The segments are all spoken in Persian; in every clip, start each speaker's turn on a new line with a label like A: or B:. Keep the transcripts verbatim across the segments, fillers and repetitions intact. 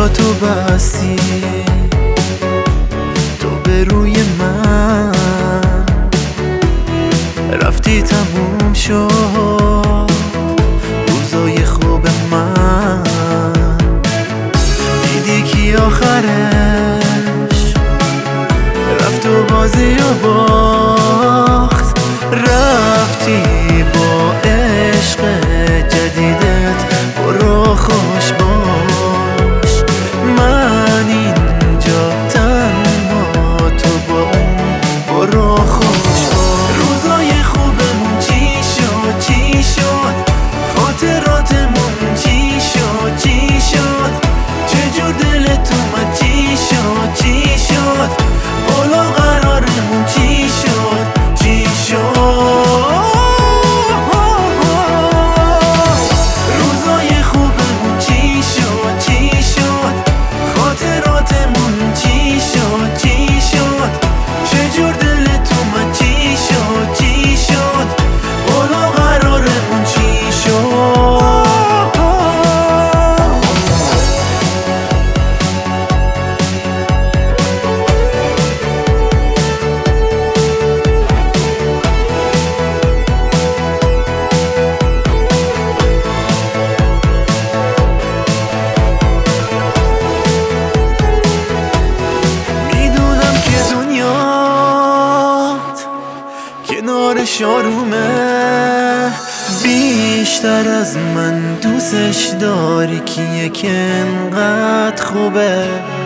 A: چشاتو بستی تو به روی من رفتی، تموم شد روزای خوب من. دیدی کی آخرش رفت و بازی و باخت، رفتی با عشق جدیدت، برو خوش باش. من اینجا تنها، تو با اون برو خوش باش. روزای خوبمون چی شد چی شد، خاطراتمون چی شد چی شد، چجور دلت اومد چی شد چی شد، بالا قرارمون چی شد چی شد. روزای خوبمون چی شد چی شد، خاطراتمون چی شد چی شد، چجور دلت اومد چی شد چی شد، بالا قرارمون چی شد. کنار شارومه، بیشتر از من دوستش داری، کیه که انقدر خوبه،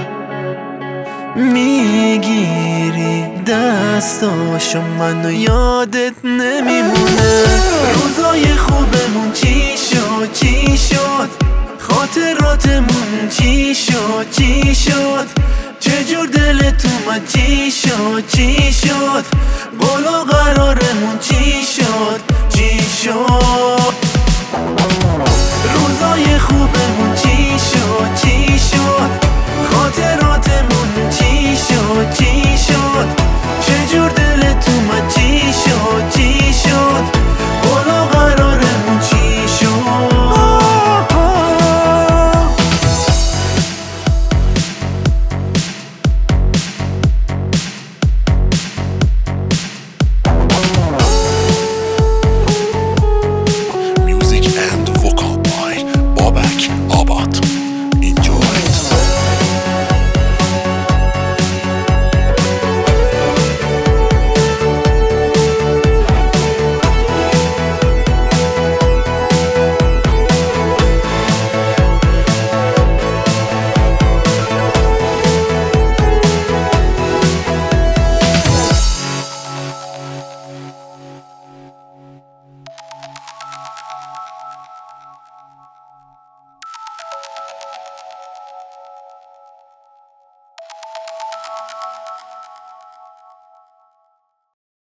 A: میگیری دستاشو منو یادت نمیمونه. روزای خوبمون چی شد چی شد، خاطراتمون چی شد چی شد، چجور دلت اومد چی شد چی شد، بالا قرارمون چی شد چی شد. روزای خوبمون